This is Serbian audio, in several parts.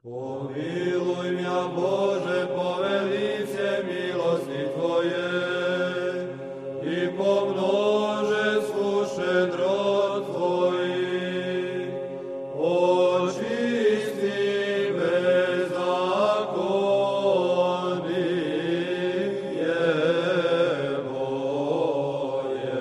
Pomiluj mja Bože po velice milosti Tvoje i pomnože sluše drot Tvojih. Očisti bezakonije moje.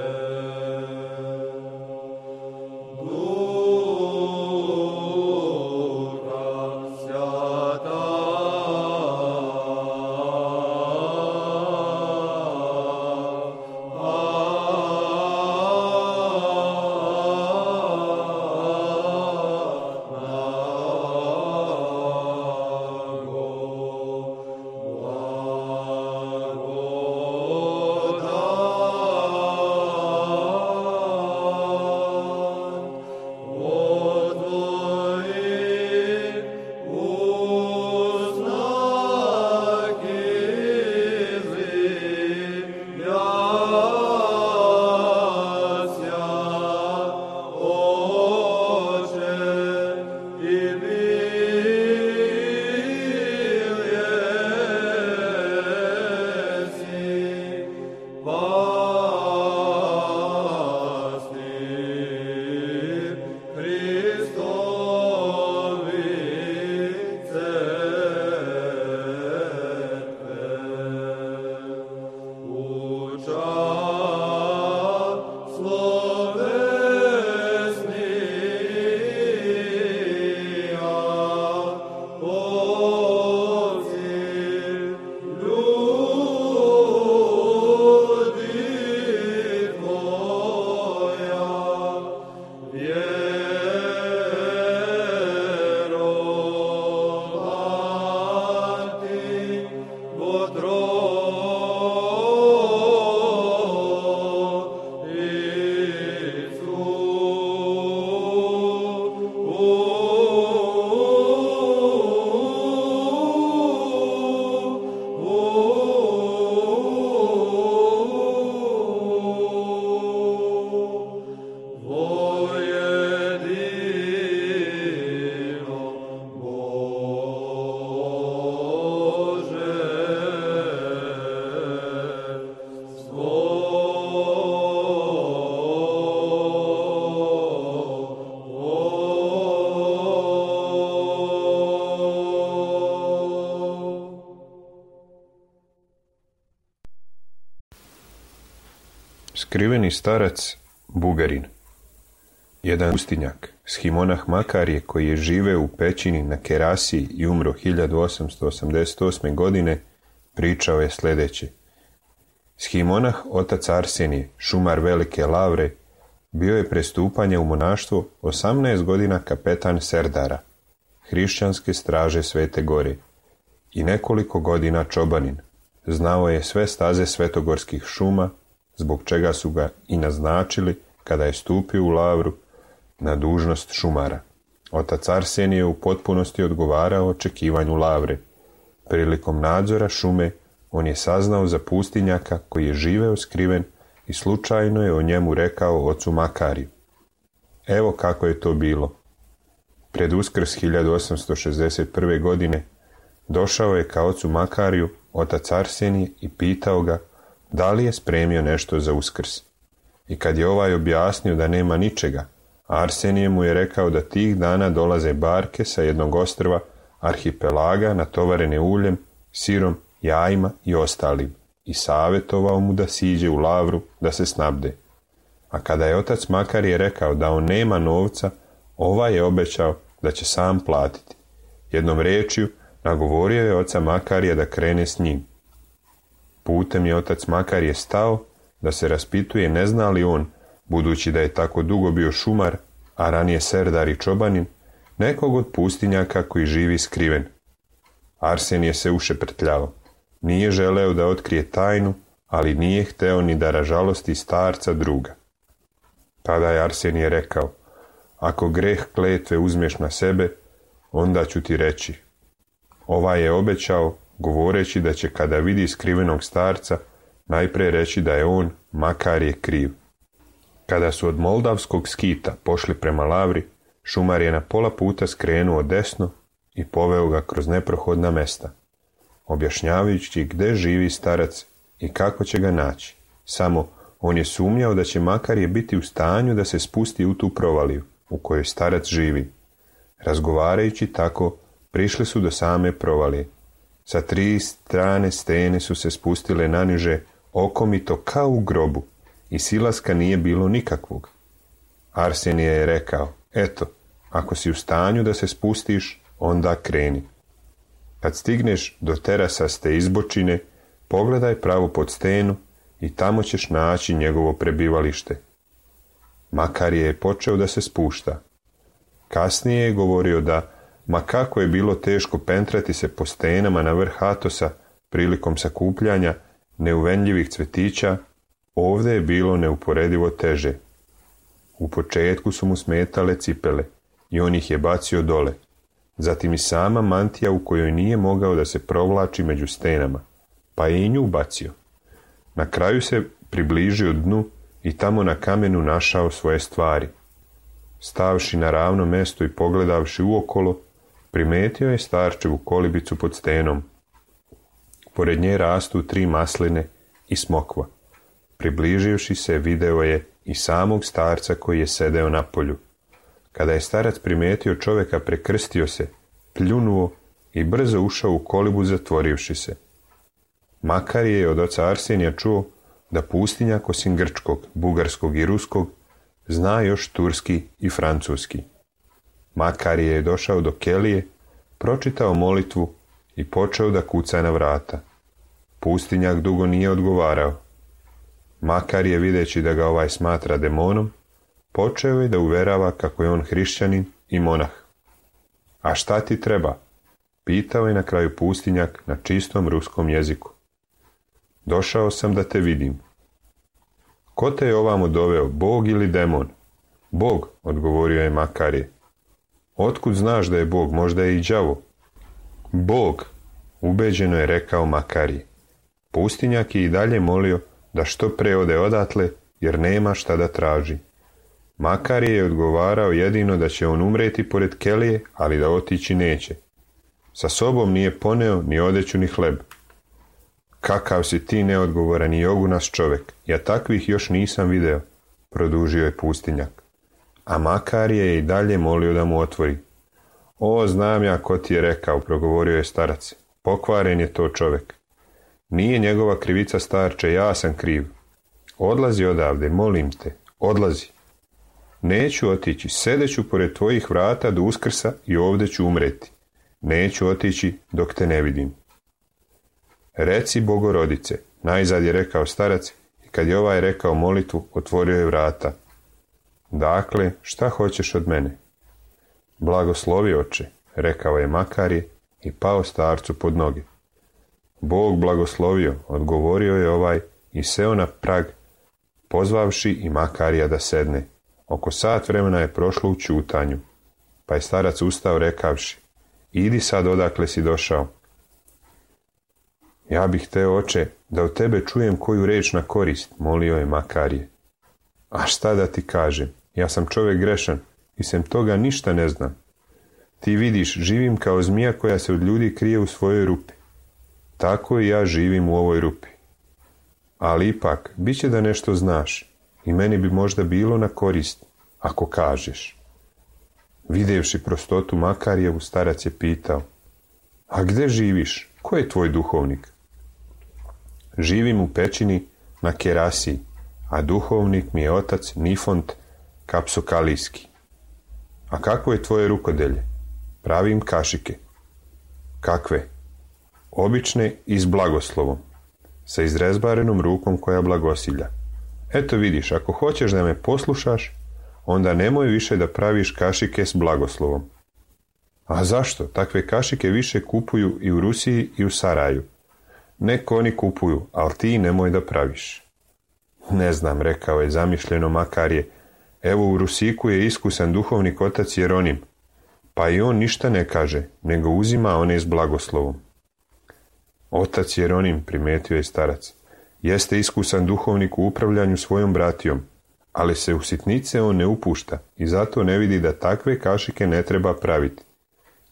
Skriveni starac Bugarin. Jedan pustinjak, shimonah Makarije, koji je živeo u pećini na Kerasiji i umro 1888. godine, pričao je sljedeće. Shimonah, otac Arsenije, šumar Velike Lavre, bio je prestupanje u monaštvo 18 godina kapetan Serdara, hrišćanske straže Svete Gore, i nekoliko godina čobanin. Znao je sve staze svetogorskih šuma, zbog čega su ga i naznačili kada je stupio u Lavru na dužnost šumara. Otac Arsenije u potpunosti odgovarao očekivanju Lavre. Prilikom nadzora šume on je saznao za pustinjaka koji je živeo skriven i slučajno je o njemu rekao ocu Makariju. Evo kako je to bilo. Pred Uskrs 1861. godine došao je ka ocu Makariju otac Arsenije i pitao ga da li je spremio nešto za Uskrs. I kad je ovaj objasnio da nema ničega, Arsenije mu je rekao da tih dana dolaze barke sa jednog ostrva arhipelaga natovarene uljem, sirom, jajima i ostalim, i savjetovao mu da siđe u Lavru da se snabde. A kada je otac Makarije rekao da on nema novca, ovaj je obećao da će sam platiti. Jednom rečju nagovorio je oca Makarija da krene s njim. Putem je otac Makarije stao da se raspituje ne zna li on, budući da je tako dugo bio šumar, a ranije serdar i čobanin, nekog od pustinjaka koji živi skriven. Arsenije se ušeprtljao. Nije želeo da otkrije tajnu, ali nije hteo ni da ražalosti starca druga. Tada je Arsenije rekao, ako greh kletve uzmeš na sebe, onda ću ti reći. Ovaj je obećao, govoreći da će kada vidi skrivenog starca, najprije reći da je on, Makarije, kriv. Kada su od Moldavskog skita pošli prema Lavri, šumar je na pola puta skrenuo desno i poveo ga kroz neprohodna mesta, objašnjavajući gde živi starac i kako će ga naći. Samo on je sumnjao da će Makarije biti u stanju da se spusti u tu provaliju u kojoj starac živi. Razgovarajući tako, prišli su do same provalije. Sa 3 strane stene su se spustile naniže, okomito kao u grobu, i silaska nije bilo nikakvog. Arsenije je rekao, eto, ako si u stanju da se spustiš, onda kreni. Kad stigneš do terasaste izbočine, pogledaj pravo pod stenu i tamo ćeš naći njegovo prebivalište. Makarije je počeo da se spušta. Kasnije je govorio da, ma kako je bilo teško pentrati se po stenama na vrh Atosa prilikom sakupljanja neuvenljivih cvetića, ovdje je bilo neuporedivo teže. U početku su mu smetale cipele i on ih je bacio dole. Zatim i sama mantija u kojoj nije mogao da se provlači među stenama, pa je i nju bacio. Na kraju se približio dnu i tamo na kamenu našao svoje stvari. Stavši na ravno mesto i pogledavši uokolo, primetio je starčevu kolibicu pod stenom. Pored nje rastu 3 masline i smokva. Približivši se, video je i samog starca koji je sedeo na polju. Kada je starac primetio čovjeka, prekrstio se, pljunuo i brzo ušao u kolibu zatvorivši se. Makarije je od oca Arsenija čuo da pustinjak osim grčkog, bugarskog i ruskog zna još turski i francuski. Makarije je došao do kelije, pročitao molitvu i počeo da kuca na vrata. Pustinjak dugo nije odgovarao. Makarije, videći da ga ovaj smatra demonom, počeo je da uverava kako je on hrišćanin i monah. A šta ti treba? Pitao je na kraju pustinjak na čistom ruskom jeziku. Došao sam da te vidim. Ko te je ovamo doveo, Bog ili demon? Bog, odgovorio je Makarije. Otkud znaš da je Bog, možda je i đavo? Bog, ubeđeno je rekao Makarije. Pustinjak je i dalje molio da što pre ode odatle, jer nema šta da traži. Makarije je odgovarao jedino da će on umreti pored kelije, ali da otići neće. Sa sobom nije poneo ni odeću ni hleb. Kakav si ti neodgovoran i jogunas čovjek, ja takvih još nisam video, produžio je pustinjak. A Makarije je i dalje molio da mu otvori. O, znam ja ko ti je rekao, progovorio je starac. Pokvaren je to čovjek. Nije njegova krivica, starče, ja sam kriv. Odlazi odavde, molim te, odlazi. Neću otići, sedeću pored tvojih vrata do Uskrsa i ovdje ću umreti. Neću otići dok te ne vidim. Reci Bogorodice, najzad je rekao starac, i kad je ovaj rekao molitvu, otvorio je vrata. Dakle, šta hoćeš od mene? Blagoslovi, oče, rekao je Makarije i pao starcu pod noge. Bog blagoslovio, odgovorio je ovaj i seo na prag, pozvavši i Makarija da sedne. Oko sat vremena je prošlo u ćutanju, pa je starac ustao rekavši, idi sad odakle si došao. Ja bih teo, oče, da od tebe čujem koju reč na korist, molio je Makarije. A šta da ti kažem, ja sam čovjek grešan i sem toga ništa ne znam. Ti vidiš, živim kao zmija koja se od ljudi krije u svojoj rupi. Tako i ja živim u ovoj rupi. Ali ipak, bit će da nešto znaš i meni bi možda bilo na korist, ako kažeš. Videvši prostotu Makarijevu, starac je pitao, a gde živiš? Ko je tvoj duhovnik? Živim u pećini na Kerasiji, a duhovnik mi je otac Nifont Kapsokalijski. A kakvo je tvoje rukodelje? Pravim kašike. Kakve? Obične i s blagoslovom, sa izrezbarenom rukom koja blagosilja. Eto vidiš, ako hoćeš da me poslušaš, onda nemoj više da praviš kašike s blagoslovom. A zašto? Takve kašike više kupuju i u Rusiji i u Saraju. Neko oni kupuju, ali ti nemoj da praviš. Ne znam, rekao je zamišljeno Makarije. Evo u Rusiku je iskusan duhovnik otac Jeronim, pa i on ništa ne kaže, nego uzima one s blagoslovom. Otac Jeronim, primetio je starac, jeste iskusan duhovnik u upravljanju svojom bratijom, ali se u sitnice on ne upušta i zato ne vidi da takve kašike ne treba praviti.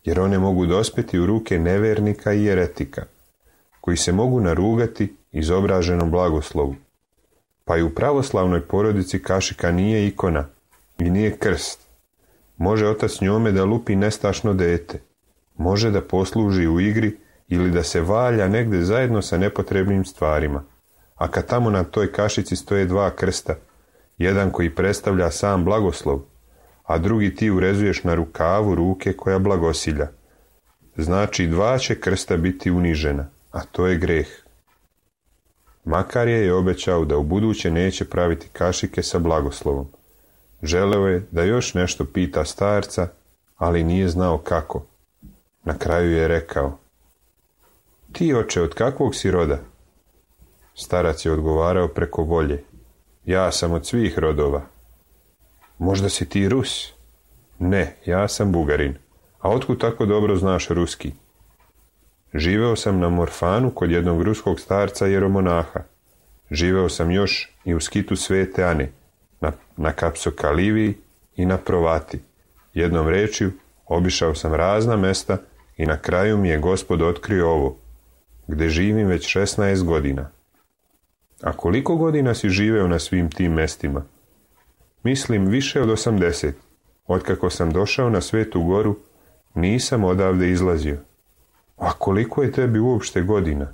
jer one mogu dospjeti u ruke nevernika i jeretika, koji se mogu narugati izobraženom blagoslovu. Pa i u pravoslavnoj porodici kašika nije ikona i nije krst. Može otac njome da lupi nestašno dete, može da posluži u igri ili da se valja negde zajedno sa nepotrebnim stvarima. A kad tamo na toj kašici stoje dva krsta, jedan koji predstavlja sam blagoslov, a drugi ti urezuješ na rukavu ruke koja blagosilja. Znači dva će krsta biti unižena, a to je greh. Makarije je obećao da ubuduće neće praviti kašike sa blagoslovom. Želeo je da još nešto pita starca, ali nije znao kako. Na kraju je rekao: Ti, oče, od kakvog si roda? Starac je odgovarao preko volje: Ja sam od svih rodova. Možda si ti Rus? Ne, ja sam Bugarin. A otkud tako dobro znaš ruski? Živeo sam na Morfanu kod jednog ruskog starca jeromonaha. Živeo sam još i u skitu Svete Ane, na Kapsokaliviji i na Provati. Jednom rečju, obišao sam razna mesta i na kraju mi je Gospod otkrio ovo, gde živim već 16 godina. A koliko godina si živeo na svim tim mestima? Mislim, više od 80. Otkako sam došao na Svetu Goru, nisam odavde izlazio. A koliko je tebi uopšte godina?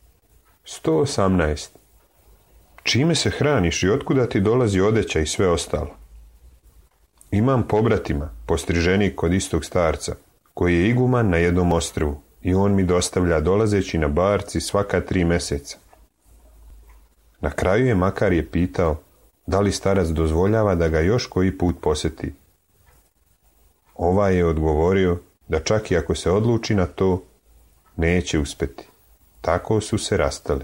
118. Čime se hraniš i otkuda ti dolazi odeća i sve ostalo? Imam pobratima, postriženik kod istog starca, koji je iguman na jednom ostrvu, i on mi dostavlja dolazeći na barci svaka 3 meseca. Na kraju je Makarije pitao da li starac dozvoljava da ga još koji put posjeti. Ovaj je odgovorio da čak i ako se odluči na to, neće uspjeti. Tako su se rastali.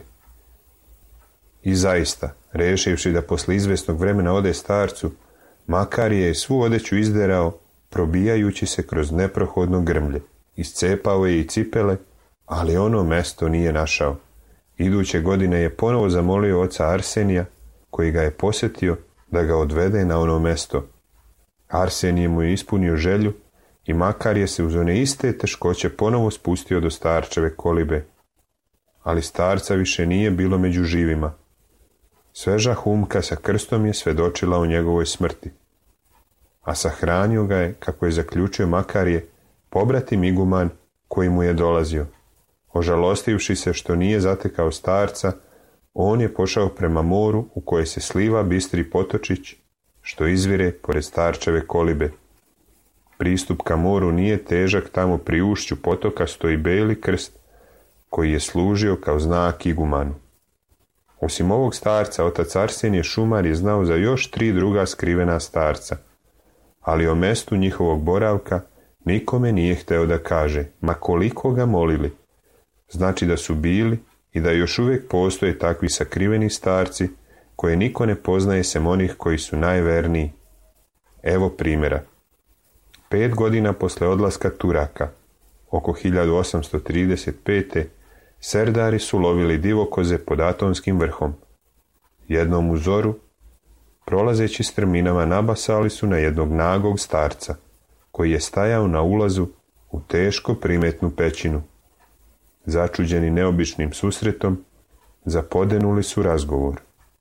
I zaista, rešivši da posle izvesnog vremena ode starcu, Makarije je svu odeću izderao, probijajući se kroz neprohodno grmlje. Iscepao je i cipele, ali ono mesto nije našao. Iduće godine je ponovo zamolio oca Arsenija, koji ga je posjetio, da ga odvede na ono mesto. Arsenije mu je ispunio želju i Makarije se uz one iste teškoće ponovo spustio do starčeve kolibe. Ali starca više nije bilo među živima. Sveža humka sa krstom je svedočila o njegovoj smrti. A sahranio ga je, kako je zaključio Makarije, pobratim iguman koji mu je dolazio. Ožalostivši se što nije zatekao starca, on je pošao prema moru u koje se sliva bistri potočić, što izvire pored starčeve kolibe. Pristup ka moru nije težak, tamo pri ušću potoka stoji beli krst, koji je služio kao znak igumanu. Osim ovog starca, otac Arsenije šumar je znao za još 3 druga skrivena starca, ali o mestu njihovog boravka nikome nije hteo da kaže, ma koliko ga molili. Znači da su bili i da još uvijek postoje takvi sakriveni starci koje niko ne poznaje sem onih koji su najverniji. Evo primjera. 5 godina posle odlaska Turaka, oko 1835. Serdari su lovili divokoze pod Atonskim vrhom. Jednom u zoru, prolazeći strminama, nabasali su na jednog nagog starca, koji je stajao na ulazu u teško primetnu pećinu. Začuđeni neobičnim susretom, zapodenuli su razgovor.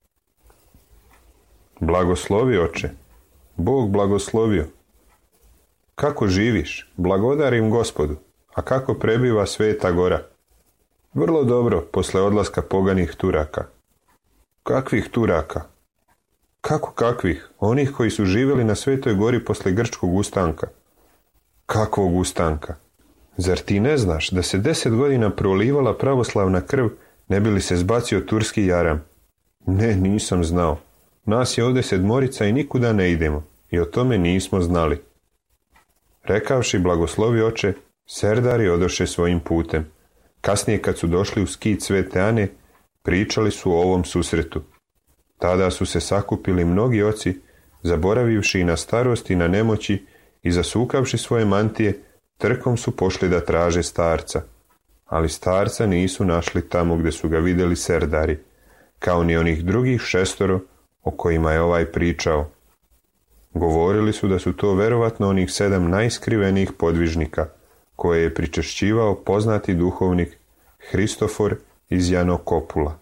Blagoslovi, oče. Bog blagoslovio. Kako živiš? Blagodarim Gospodu. A kako prebiva Sveta Gora? Vrlo dobro, posle odlaska poganih Turaka. Kakvih Turaka? Kako kakvih? Onih koji su živjeli na Svetoj Gori posle grčkog ustanka. Kakvog ustanka? Zar ti ne znaš da se 10 godina prolivala pravoslavna krv, ne bi li se zbacio turski jaram? Ne, nisam znao. Nas je ovdje 7 i nikuda ne idemo, i o tome nismo znali. Rekavši blagoslovi oče, Serdari odoše svojim putem. Kasnije kad su došli u skit Svete Ane, pričali su o ovom susretu. Tada su se sakupili mnogi oci, zaboravivši i na starost i na nemoći, i zasukavši svoje mantije, trkom su pošli da traže starca. Ali starca nisu našli tamo gdje su ga vidjeli Serdari, kao ni onih drugih 6 o kojima je ovaj pričao. Govorili su da su to verovatno onih 7 najskrivenijih podvižnika, koje je pričešćivao poznati duhovnik Hristofor iz Janokopula.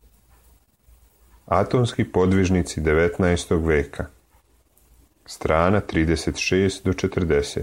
Atonski podvižnici 19. veka. Strana 36 do 40.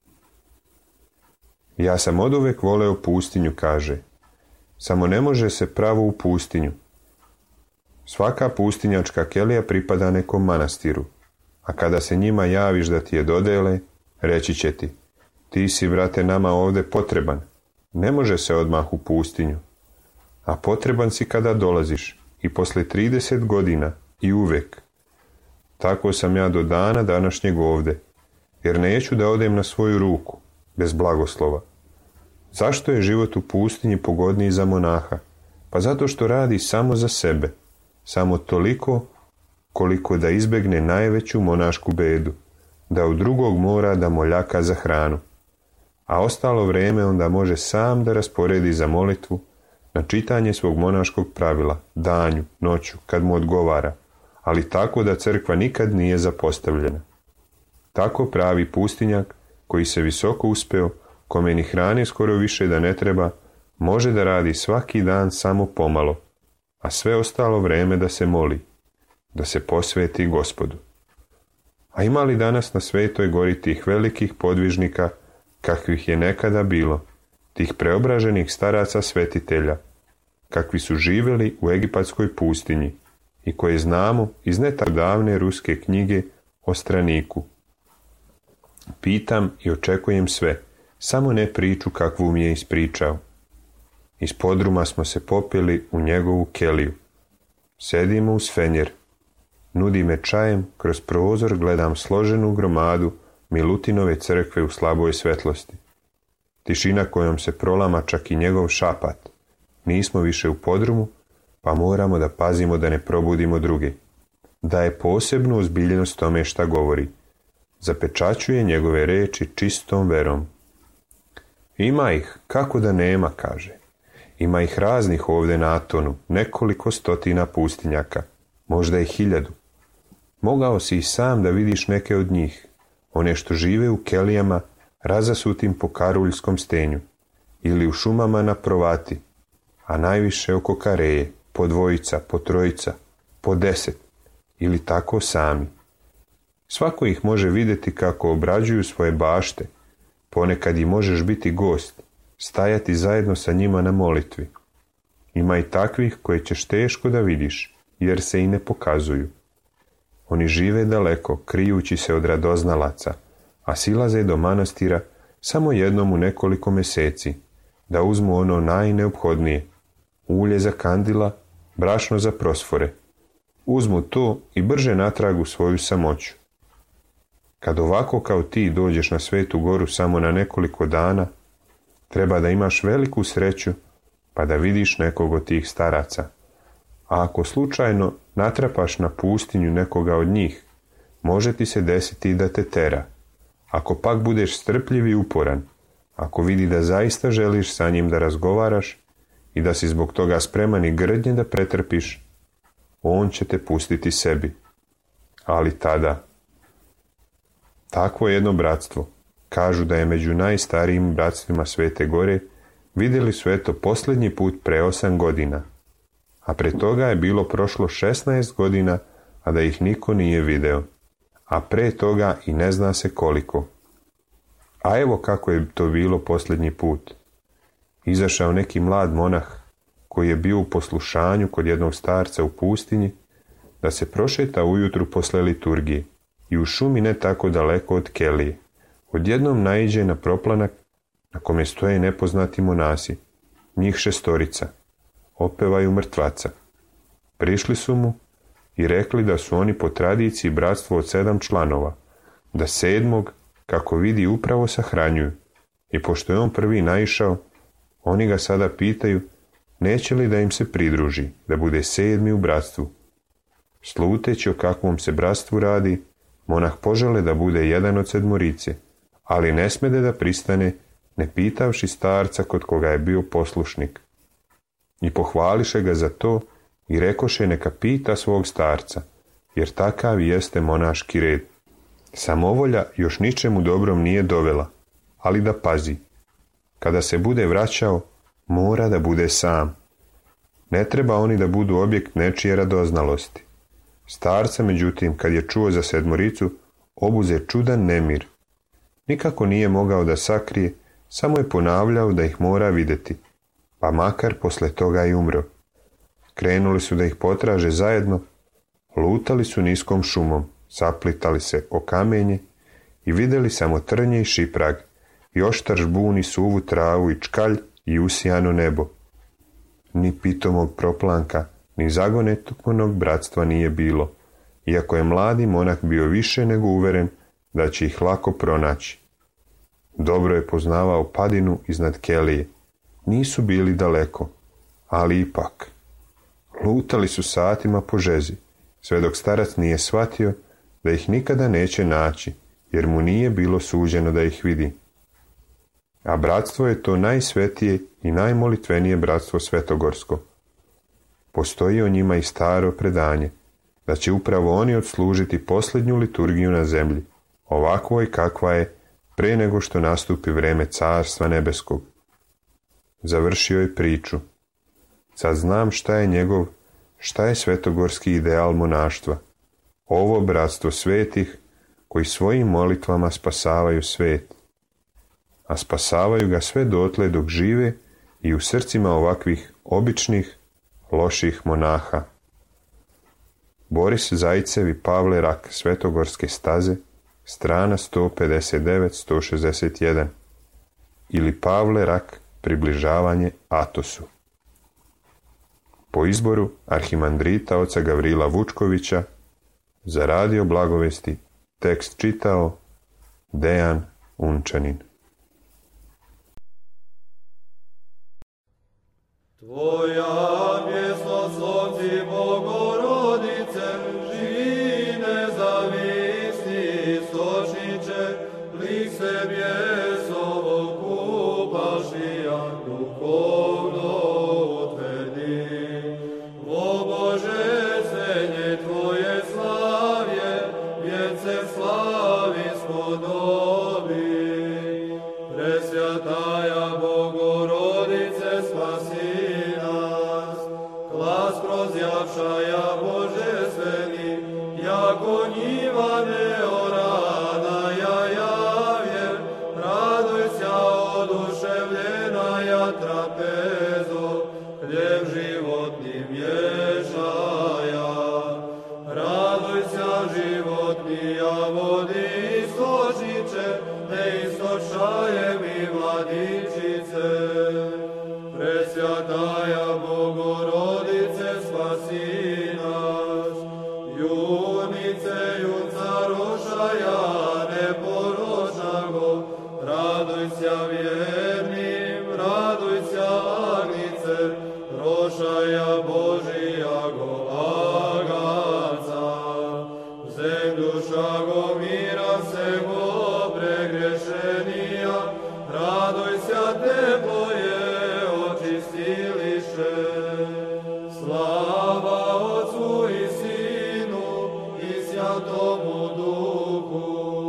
Ja sam oduvek voleo pustinju, kaže. Samo ne može se pravo u pustinju. Svaka pustinjačka kelija pripada nekom manastiru, a kada se njima javiš da ti je dodele, reći će ti: ti si, brate, nama ovde potreban. Ne može se odmah u pustinju. A potreban si kada dolaziš, i posle 30 godina, i uvek. Tako sam ja do dana današnjeg ovde, jer neću da odem na svoju ruku, bez blagoslova. Zašto je život u pustinji pogodniji za monaha? Pa zato što radi samo za sebe, samo toliko koliko da izbegne najveću monašku bedu, da od drugog mora da moljaka za hranu, a ostalo vreme onda može sam da rasporedi za molitvu, na čitanje svog monaškog pravila, danju, noću, kad mu odgovara, ali tako da crkva nikad nije zapostavljena. Tako pravi pustinjak, koji se visoko uspeo, kome ni hrane skoro više da ne treba, može da radi svaki dan samo pomalo, a sve ostalo vreme da se moli, da se posveti Gospodu. A ima li danas na Svetoj gori tih velikih podvižnika, kakvih je nekada bilo, tih preobraženih staraca svetitelja, kakvi su živjeli u egipatskoj pustinji i koje znamo iz ne tako davne ruske knjige o straniku? Pitam i očekujem sve, samo ne priču kakvu mi je ispričao. Iz podruma smo se popili u njegovu keliju. Sedimo uz fenjer. Nudi me čajem, kroz prozor gledam složenu gromadu Milutinove crkve u slaboj svetlosti. Tišina kojom se prolama čak i njegov šapat. Nismo više u podrumu, pa moramo da pazimo da ne probudimo druge. Daje posebnu ozbiljnost tome šta govori. Zapečaćuje njegove reči čistom verom. Ima ih, kako da nema, kaže. Ima ih raznih ovde na Atonu, nekoliko stotina pustinjaka, možda i 1000. Mogao si i sam da vidiš neke od njih, one što žive u kelijama razasutim po karuljskom stenju, ili u šumama na Provati, a najviše oko Kareje, po 2, po 3, po 10, ili tako sami. Svako ih može vidjeti kako obrađuju svoje bašte, ponekad i možeš biti gost, stajati zajedno sa njima na molitvi. Ima i takvih koje ćeš teško da vidiš, jer se i ne pokazuju. Oni žive daleko, krijući se od radoznalaca, a silaze do manastira samo jednom u nekoliko mjeseci, da uzmu ono najneophodnije, ulje za kandila, brašno za prosfore. Uzmu to i brže natrag u svoju samoću. Kad ovako kao ti dođeš na Svetu goru samo na nekoliko dana, treba da imaš veliku sreću pa da vidiš nekog od tih staraca. A ako slučajno natrapaš na pustinju nekoga od njih, može ti se desiti da te tera. Ako pak budeš strpljiv i uporan, ako vidi da zaista želiš sa njim da razgovaraš i da si zbog toga spreman i grdnje da pretrpiš, on će te pustiti sebi. Ali tada, takvo jedno bratstvo, kažu da je među najstarijim bratstvima Svete Gore, vidjeli su eto posljednji put pre 8 godina, a pre toga je bilo prošlo 16 godina, a da ih niko nije video, a pre toga i ne zna se koliko. A evo kako je to bilo posljednji put. Izašao neki mlad monah, koji je bio u poslušanju kod jednog starca u pustinji, da se prošeta ujutru posle liturgije i u šumi ne tako daleko od kelije. Odjednom naiđe na proplanak na kome stoje nepoznati monasi, njih 6, opevaju mrtvaca. Prišli su mu i rekli da su oni po tradiciji bratstvo od 7 članova, da 7, kako vidi, upravo sahranjuju, i pošto je on prvi naišao, oni ga sada pitaju neće li da im se pridruži, da bude 7 u bratstvu. Sluteći o kakvom se bratstvu radi, monah požele da bude jedan od 7, ali ne smede da pristane, ne pitavši starca kod koga je bio poslušnik. I pohvališe ga za to i rekoše neka pita svog starca, jer takav jeste monaški red. Samovolja još ničemu dobrom nije dovela, ali da pazi. Kada se bude vraćao, mora da bude sam. Ne treba oni da budu objekt nečije radoznalosti. Starca, međutim, kad je čuo za sedmoricu, obuze čudan nemir. Nikako nije mogao da sakrije, samo je ponavljao da ih mora vidjeti, pa makar posle toga i umro. Krenuli su da ih potraže zajedno, lutali su niskom šumom, saplitali se o kamenje i vidjeli samo trnje i šiprag, i oštar žbun i suvu travu i čkalj i usijano nebo. Ni pitomog proplanka, ni zagonetnog bratstva nije bilo, iako je mladi monak bio više nego uveren da će ih lako pronaći. Dobro je poznavao padinu iznad kelije. Nisu bili daleko, ali ipak. Lutali su satima po žezi, sve dok starac nije shvatio da ih nikada neće naći, jer mu nije bilo suđeno da ih vidi. A bratstvo je to najsvetije i najmolitvenije bratstvo svetogorsko. Postoji o njima i staro predanje, da će upravo oni odslužiti posljednju liturgiju na zemlji, ovakvoj kakva je, pre nego što nastupi vreme carstva nebeskog. Završio je priču. Sad znam šta je svetogorski ideal monaštva. Ovo bratstvo svetih koji svojim molitvama spasavaju svet. A spasavaju ga sve dotle dok žive i u srcima ovakvih običnih, loših monaha. Boris Zajcev i Pavle Rak, Svetogorske staze, strana 159-161, ili Pavle Rak, približavanje Atosu. Po izboru arhimandrita oca Gavrila Vučkovića, za Radio Blagovesti tekst čitao Dejan Unčanin. Tvoja bjesnoslovci Bogorodice, živi nezavisni istočniče, lik se bjesovog kupašija duhovno utvrdi. O Bože, senje Tvoje slavje, vjence slavi spodobi. Presvjataja Bogorodice, spasi nas, glas prozjavšaja božestveni, jako njiva neorana javje, radujся oduševljena trapezo, hljeb životni mješaja. Radujся životnija vodi istočniče, ne istočaje mi vladičice. Presvjataja Bogorodice, spasi nas. Junice, junca rošaja neporočnago, radujся vjernim, radujся agnice, rošaja Božijago aganca. Zemljušago mira sego pregrešenija, radujся teplo je očistiliše. Slava Otcu i Sinu i Svjatomu Duhu.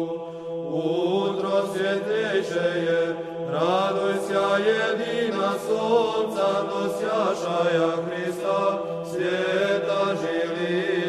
Utro svjetlejše je, radujся jedina sonca nosjašaja Hrista, svijeta žili